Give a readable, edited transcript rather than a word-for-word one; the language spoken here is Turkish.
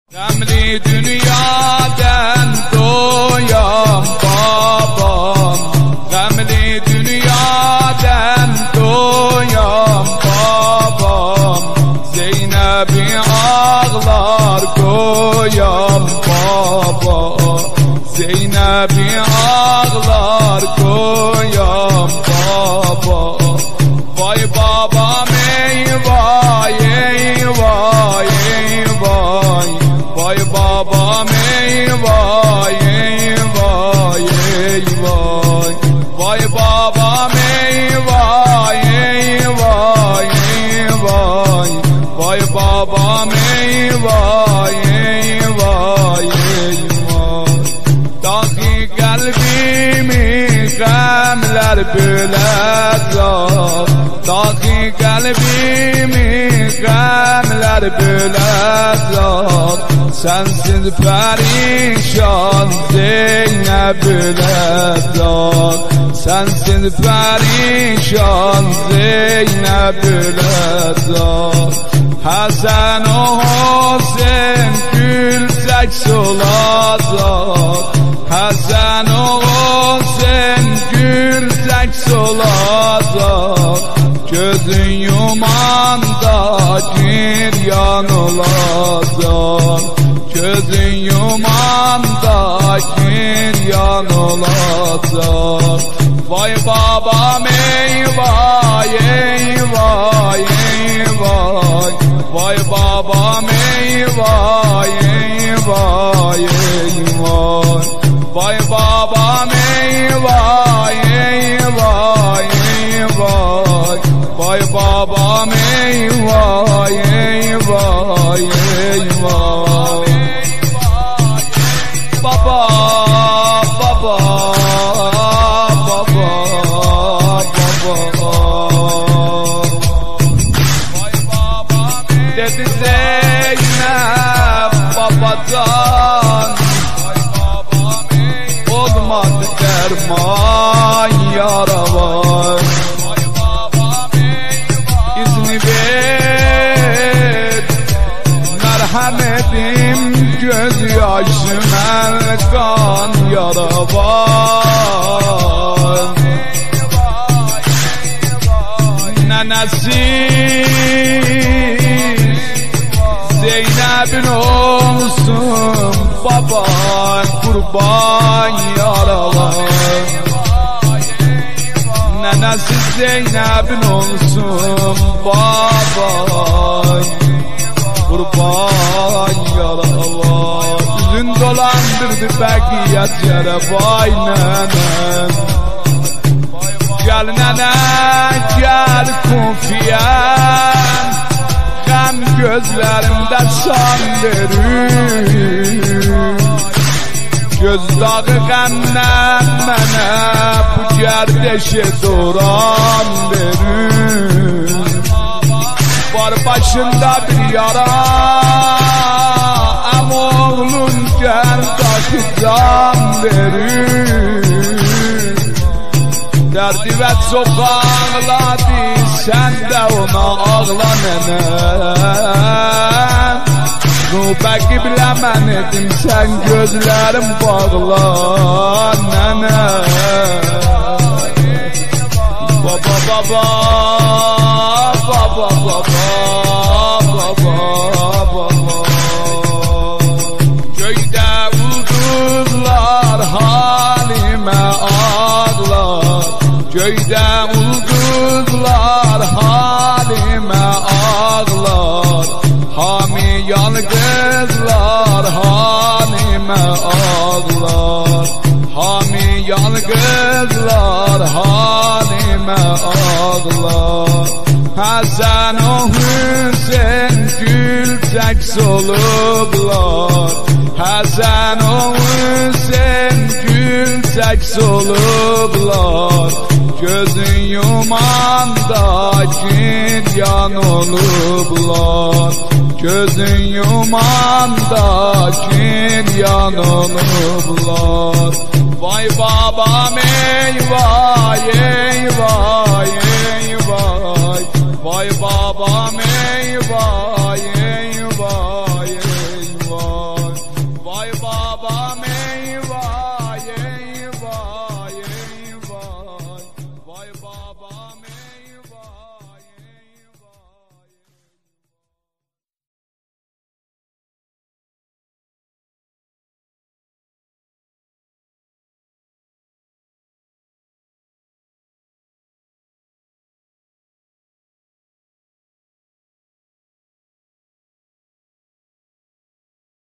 Gamli dünyadan doyam babam, gamli dünyadan doyam babam, Zeynep'i ağlar koyam baba, Zeynep'i ağlar koyam baba. Vay babam ey vay ey vay ey vay, vay babam ey vay ey vay ey vay, vay babam ey vay ey vay ey vay, vay babam ey vay ey vay ey vay. Dahi kalbimi gamler böler, dahi kalbimi gamler böler, sensiz perişan Zeynep böler, sensiz perişan Zeynep böler. Hasan o Hüseyin gülsek solacak, Hasan o Hüseyin gülsek solacak, gözün yumanda giryan olacak, gözün yumanda giryan olacak. Vay babam ey vay ey vay ey vay, vay babam ey vay ey vay ey vay, vay babam ey vay ey vay ey vay, vay babam ey vay ey vay ey vay. Baba baba baba baba, dedi Zeynep babadan, olmadı derman yara var, izni ver merhametim gözyaşım kan yara var. Nenesiz Zeynep'in olsun baban kurban yaralar, nenesiz Zeynep'in olsun baban kurban yaralar. Yüzün dolandırdı bekiyet yere vay nenem, gel nene gel kufiyen, hem gözlerimde san verir, göz dağı gemden mene bu gerdeşe doran verir. Var başında bir yara ama oğlun gerdaşı can verir, derdi ve çok ağladı sen de ona ağla nenem. Nubeki bilemedim sen gözlerim bağla nenem. Baba baba baba baba baba baba, köyde ulduzlar halime ağlar, köyde ulduzlar halime ağlar, hamiyan kızlar halime ağlar, hamiyan kızlar halime ağlar. Hasan o Hüseyin gülsek solublar, Hasan o Hüseyin gülsek solublar, gözün yumanda giryan olublar, gözün yumanda giryan olublar. Vay babam ey vay ey vay ey vay, vay babam ey vay.